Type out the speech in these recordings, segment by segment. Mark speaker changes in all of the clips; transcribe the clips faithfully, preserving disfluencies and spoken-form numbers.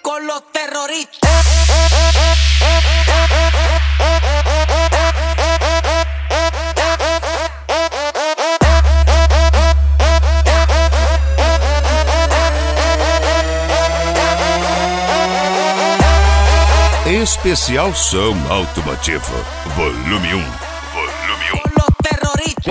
Speaker 1: con los terroristas.
Speaker 2: Especial Som Automotivo, volume um. Volume um.
Speaker 1: Con los terroristas.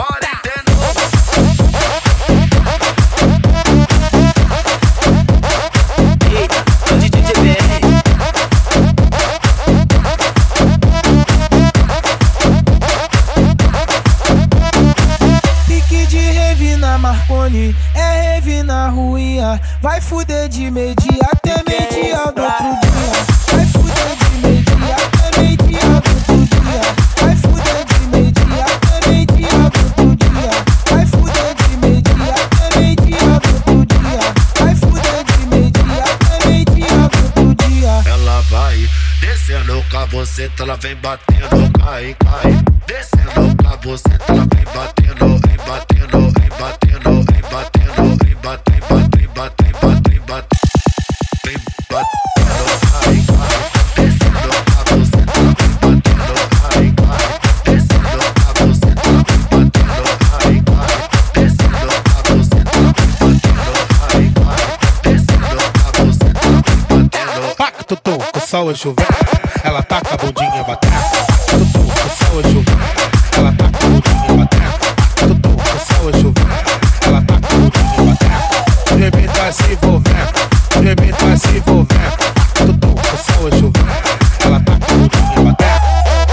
Speaker 3: Pique de rave na Marconi, é rave na ruinha. Vai fuder de meio-dia até meio-dia do outro dia. Vai fuder de meio-dia até meio-dia do outro dia. Vai fuder de meio-dia até meio-dia do outro dia. Vai fuder de meio-dia até meio-dia do outro dia. Vai fuder de meio-dia até meio-dia do outro dia.
Speaker 4: Ela vai descendo com a buceta, ela vem batendo, cai, cai. Descendo com a buceta, ela vem batendo, vem batendo, vem batendo, vem batendo, vem batendo, vem batendo, vem batendo, vem batendo, cai, cai. Descendo com a buceta, ela vem batendo, cai, cai. Descendo com a buceta, ela vem batendo, cai, cai. Descendo com a buceta, ela vem batendo, cai, cai. Descendo com a buceta, ela vem batendo.
Speaker 5: Pacto, com sol chovendo, ela taca a bundinha batendo. Pacto, com sol chovendo, ela taca a bundinha batendo. Pacto, com sol chovendo, ela taca a bundinha batendo. Treme tá se envolvendo, treme tá se envolvendo. Pacto, com sol chovendo, ela taca a bundinha batendo.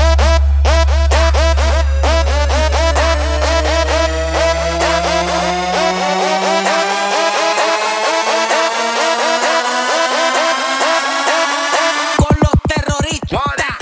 Speaker 1: Con los terroristas.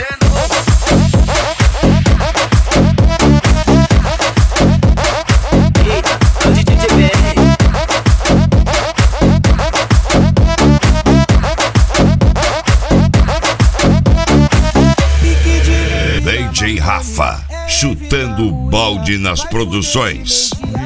Speaker 2: D J Rafa, chutando o balde nas produções.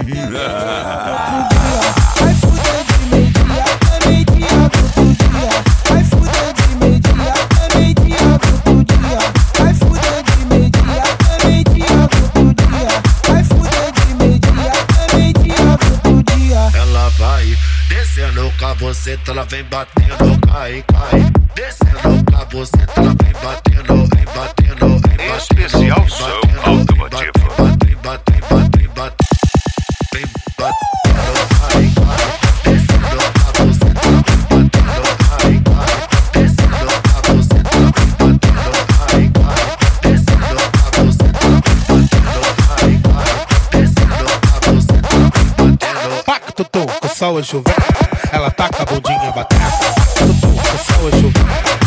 Speaker 3: Vai fuder de meio-dia até meio-dia do outro dia. Vai fuder de meio-dia até meio-dia do outro dia. Vai fuder de meio-dia até meio-dia do outro dia. Vai fuder de meio-dia até meio-dia do outro dia.
Speaker 4: Ela vai descendo com a buceta, ela vem batendo, cai, cai. Descendo com a buceta, ela vem batendo, vem batendo, vem batendo.
Speaker 2: Especial Som Automotivo.
Speaker 4: Vem batendo, vem batendo, vem batendo, cai, cai. Descendo com a buceta, ela vem batendo, cai, cai. Descendo com a buceta, ela vem batendo, cai, cai. Descendo com a buceta, ela vem batendo, cai, cai. Descendo com a buceta, ela vem batendo.
Speaker 5: Pacto, com sol chovendo, ela taca a bundinha batendo. Pacto, com sol chovendo,